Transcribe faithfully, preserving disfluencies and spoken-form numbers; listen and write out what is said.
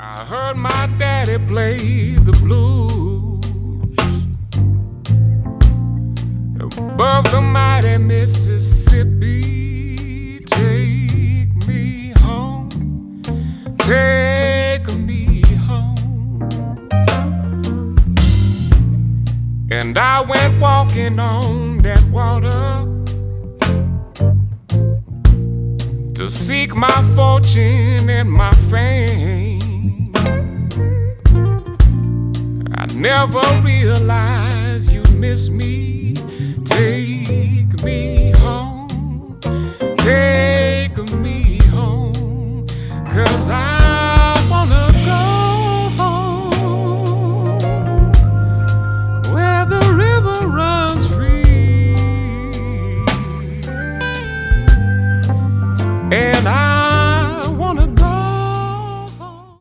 I heard my daddy play the blues above the mighty Mississippi. Take me home, take me home. And I went walking on that water to seek my fortune and my fame. I never realized you'd miss me. Take